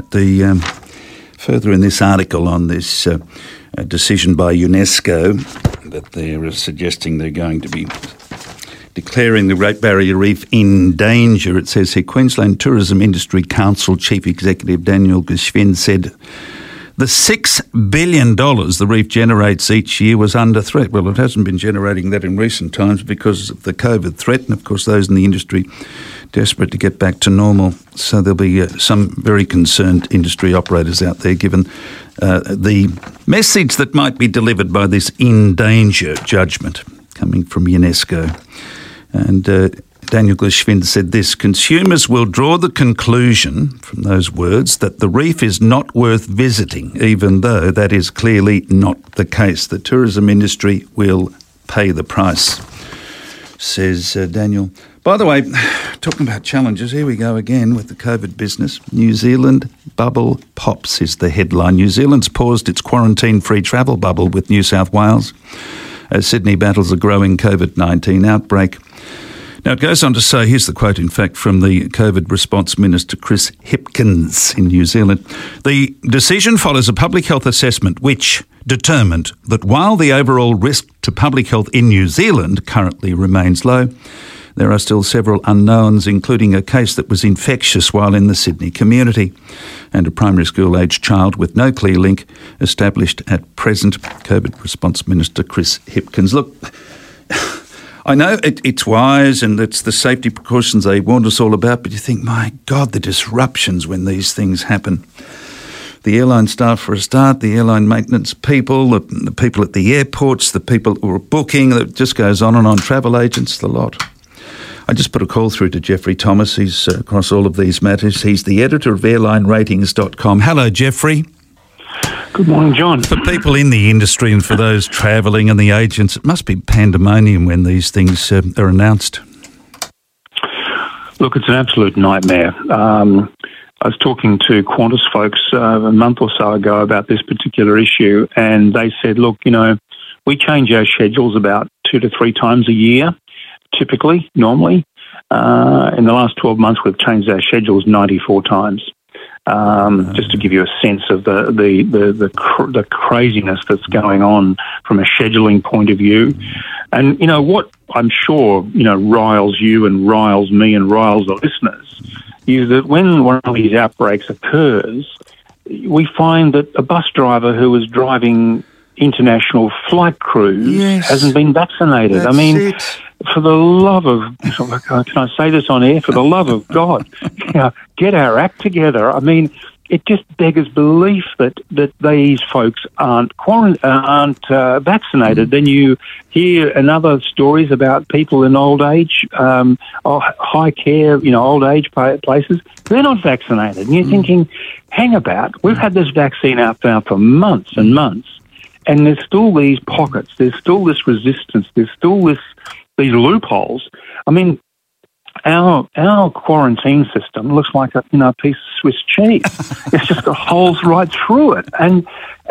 about the further in this article on this decision by UNESCO that they're suggesting they're going to be declaring the Great Barrier Reef in danger. It says here, Queensland Tourism Industry Council Chief Executive Daniel Geschwind said the $6 billion the reef generates each year was under threat. Well, it hasn't been generating that in recent times because of the COVID threat, and of course those in the industry desperate to get back to normal. So there'll be some very concerned industry operators out there given the message that might be delivered by this in danger judgment coming from UNESCO. And Daniel Geschwind said this: consumers will draw the conclusion from those words that the reef is not worth visiting, even though that is clearly not the case. The tourism industry will pay the price, says Daniel. By the way, talking about challenges, here we go again with the COVID business. New Zealand bubble pops is the headline. New Zealand's paused its quarantine-free travel bubble with New South Wales as Sydney battles a growing COVID-19 outbreak. Now, it goes on to say, here's the quote, in fact, from the COVID response minister, Chris Hipkins in New Zealand. The decision follows a public health assessment which determined that while the overall risk to public health in New Zealand currently remains low, there are still several unknowns, including a case that was infectious while in the Sydney community and a primary school-aged child with no clear link established at present. COVID response minister Chris Hipkins. Look, I know it's wise and it's the safety precautions they warned us all about, but you think, my God, the disruptions when these things happen. The airline staff for a start, the airline maintenance people, the people at the airports, the people who are booking, it just goes on and on, travel agents, the lot. I just put a call through to Jeffrey Thomas. He's across all of these matters. He's the editor of airlineratings.com. Hello, Jeffrey. Good morning, John. For people in the industry and for those travelling and the agents, it must be pandemonium when these things are announced. Look, it's an absolute nightmare. I was talking to Qantas folks a month or so ago about this particular issue, and they said, look, you know, we change our schedules about 2 to 3 times a year, typically, normally. In the last 12 months, we've changed our schedules 94 times. Just to give you a sense of the craziness that's going on from a scheduling point of view. And, you know, what I'm sure, you know, riles you and riles me and riles the listeners is that when one of these outbreaks occurs, we find that a bus driver who was driving international flight crews hasn't been vaccinated. I mean, for the love of, can I say this on air? For the love of God, you know, get our act together. I mean, it just beggars belief that these folks aren't vaccinated. Then you hear another stories about people in old age, high care, you know, old age places. They're not vaccinated. And you're thinking, hang about, we've had this vaccine out now for months and months, and there's still these pockets. There's still this resistance. There's still these loopholes. I mean, our quarantine system looks like a piece of Swiss cheese. It's just got holes right through it. And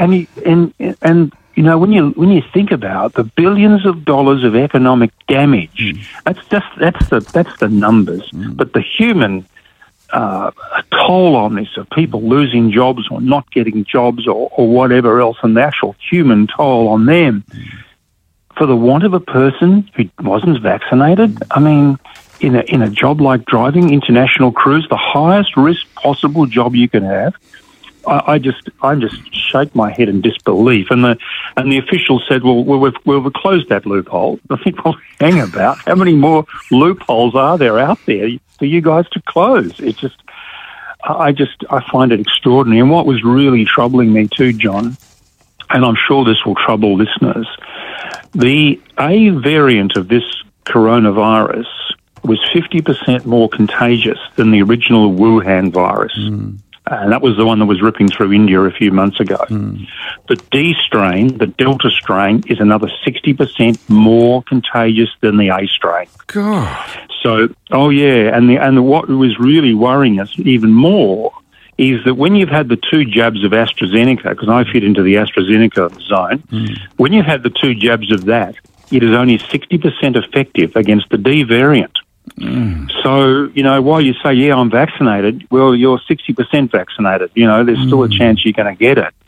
you know, when you think about the billions of dollars of economic damage, that's the numbers. But the human toll on this of people losing jobs or not getting jobs or whatever else, and the actual human toll on them for the want of a person who wasn't vaccinated. I mean, in a job like driving international crews, the highest risk possible job you can have, I just shake my head in disbelief. And the officials said, well, we've closed that loophole. I think, well, hang about. How many more loopholes are there out there for you guys to close? It's just, I find it extraordinary. And what was really troubling me too, John, and I'm sure this will trouble listeners, the A variant of this coronavirus was 50% more contagious than the original Wuhan virus. And that was the one that was ripping through India a few months ago. The D strain, the Delta strain, is another 60% more contagious than the A strain. God. So, and what was really worrying us even more is that when you've had the 2 jabs of AstraZeneca, because I fit into the AstraZeneca zone, when you've had the 2 jabs of that, it is only 60% effective against the D variant. So, while you say, yeah, I'm vaccinated, well, you're 60% vaccinated. There's still a chance you're going to get it.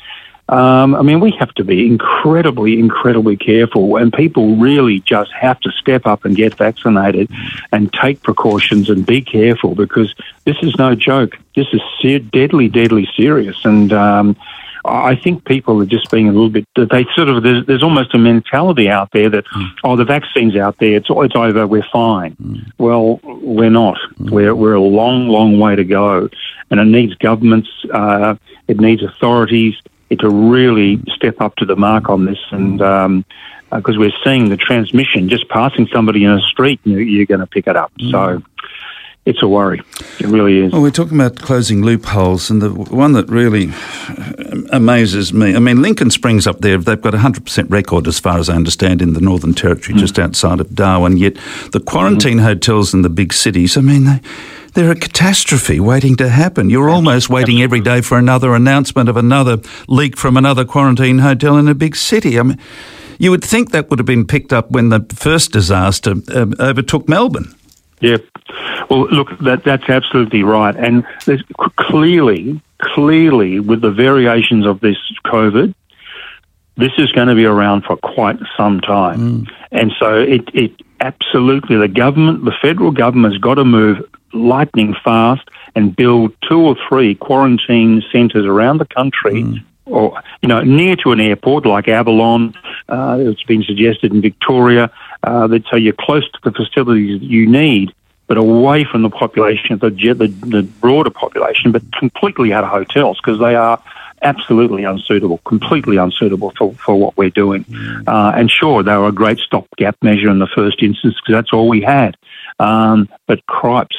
We have to be incredibly, incredibly careful, and people really just have to step up and get vaccinated and take precautions and be careful, because this is no joke. This is deadly, deadly serious. And I think people are just being a little bit, there's almost a mentality out there that, the vaccine's out there, it's over, we're fine. Well, we're not. We're a long, long way to go. And it needs governments, it needs authorities to really step up to the mark on this, and because we're seeing the transmission, just passing somebody in a street, you're going to pick it up. So it's a worry. It really is. Well, we're talking about closing loopholes, and the one that really amazes me, Lincoln Springs up there, they've got a 100% record, as far as I understand, in the Northern Territory, just outside of Darwin, yet the quarantine hotels in the big cities, they're a catastrophe waiting to happen. You're almost waiting every day for another announcement of another leak from another quarantine hotel in a big city. You would think that would have been picked up when the first disaster overtook Melbourne. Yeah. Well, look, that's absolutely right. And there's clearly, with the variations of this COVID, this is going to be around for quite some time. And so it absolutely, the federal government has got to move lightning fast and build 2 or 3 quarantine centres around the country, or near to an airport like Avalon. It's been suggested in Victoria, so you're close to the facilities that you need, but away from the population, the broader population, but completely out of hotels, because they are absolutely unsuitable, completely unsuitable for what we're doing. And sure, they were a great stopgap measure in the first instance, because that's all we had. But cripes,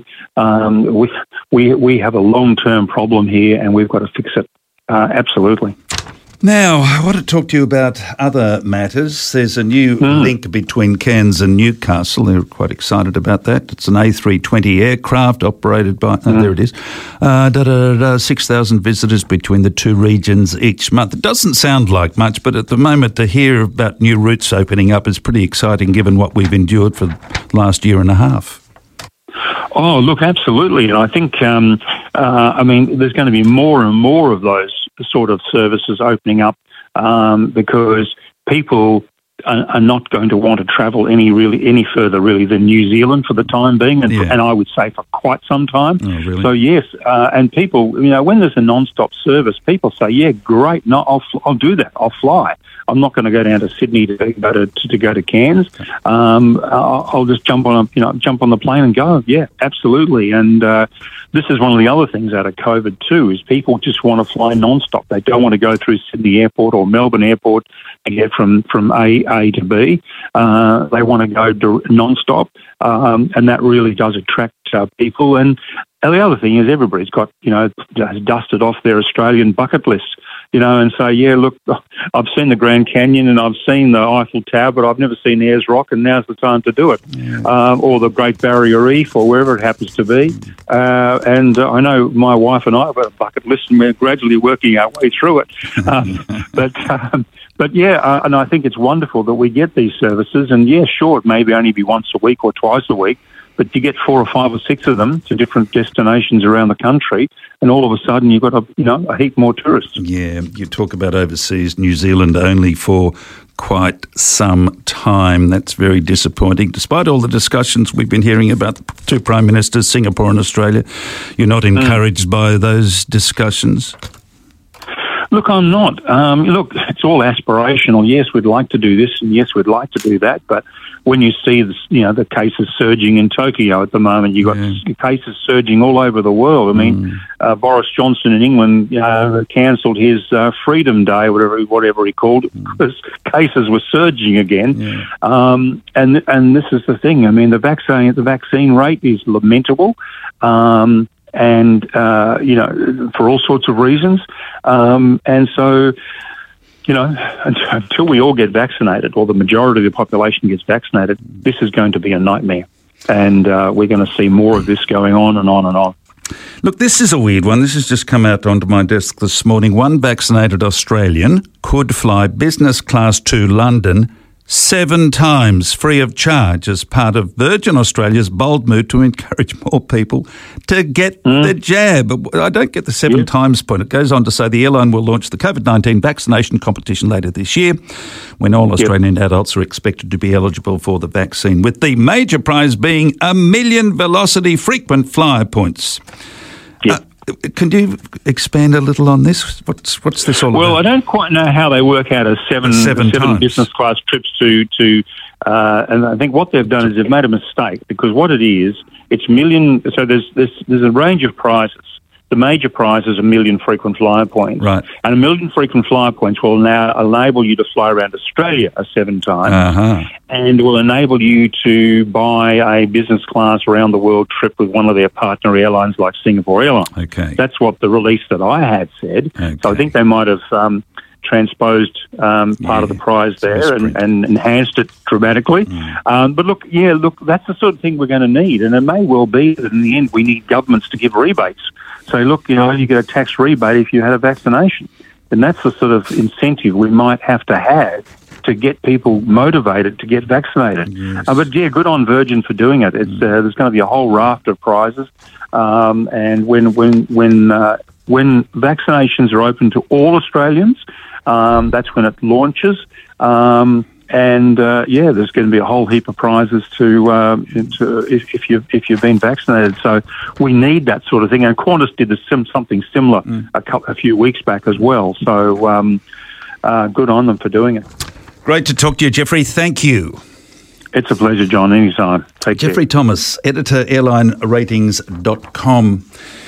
we have a long-term problem here, and we've got to fix it. Absolutely. Now, I want to talk to you about other matters. There's a new link between Cairns and Newcastle. They're quite excited about that. It's an A320 aircraft operated by, there it is, 6,000 visitors between the two regions each month. It doesn't sound like much, but at the moment to hear about new routes opening up is pretty exciting, given what we've endured for the last year and a half. Oh, look, absolutely. And I think, there's going to be more and more of those sort of services opening up, because people are not going to want to travel any further than New Zealand for the time being, and I would say for quite some time. Oh, really? So yes, and people, when there's a non-stop service, people say, yeah, great, no, I'll do that, I'll fly. I'm not going to go down to Sydney to go to Cairns. I'll just jump on the plane and go. Yeah, absolutely. And this is one of the other things out of COVID too, is people just want to fly non-stop. They don't want to go through Sydney Airport or Melbourne Airport and get from A to B. They want to go non-stop, and that really does attract people. And the other thing is, everybody's got has dusted off their Australian bucket list. And say, yeah, look, I've seen the Grand Canyon and I've seen the Eiffel Tower, but I've never seen Ayers Rock, and now's the time to do it. Yeah. Or the Great Barrier Reef, or wherever it happens to be. And I know my wife and I have got a bucket list, and we're gradually working our way through it. But yeah, and I think it's wonderful that we get these services. And yeah, sure, it maybe only be once a week or twice a week, but you get 4 or 5 or 6 of them to different destinations around the country, and all of a sudden you've got a heap more tourists. Yeah, you talk about overseas, New Zealand only for quite some time. That's very disappointing. Despite all the discussions we've been hearing about the 2 Prime Ministers, Singapore and Australia, you're not encouraged by those discussions? Look, I'm not. Look, it's all aspirational. Yes, we'd like to do this, and yes, we'd like to do that. But when you see this, the cases surging in Tokyo at the moment, you've got cases surging all over the world. I mean, Boris Johnson in England, cancelled his Freedom Day, whatever he called it, because cases were surging again. Yeah. And this is the thing. I mean, the vaccine rate is lamentable. And for all sorts of reasons. And so, until we all get vaccinated, or the majority of the population gets vaccinated, this is going to be a nightmare. And we're going to see more of this going on and on and on. Look, this is a weird one. This has just come out onto my desk this morning. One vaccinated Australian could fly business class to London 7 times free of charge as part of Virgin Australia's bold move to encourage more people to get the jab. I don't get the 7 times point. It goes on to say the airline will launch the COVID-19 vaccination competition later this year, when all Australian adults are expected to be eligible for the vaccine, with the major prize being 1 million Velocity frequent flyer points. Can you expand a little on this? What's this all about? Well, I don't quite know how they work out as seven business class trips to and I think what they've done is they've made a mistake, because what it is, it's million. So there's a range of prizes. The major prize is 1 million frequent flyer points. Right. And 1 million frequent flyer points will now enable you to fly around Australia 7 times and will enable you to buy a business class around the world trip with one of their partner airlines like Singapore Airlines. Okay. That's what the release that I had said. Okay. So I think they might have transposed part of the prize there and enhanced it dramatically. But look, that's the sort of thing we're going to need. And it may well be that in the end we need governments to give rebates. So look, you get a tax rebate if you had a vaccination. And that's the sort of incentive we might have to get people motivated to get vaccinated. Yes. But good on Virgin for doing it. It's there's going to be a whole raft of prizes. And when vaccinations are open to all Australians, that's when it launches. There's going to be a whole heap of prizes if you've been vaccinated. So we need that sort of thing. And Qantas did something similar a few weeks back as well. So good on them for doing it. Great to talk to you, Jeffrey. Thank you. It's a pleasure, John. Anytime. Take care. Jeffrey Thomas, editor, airlineratings.com.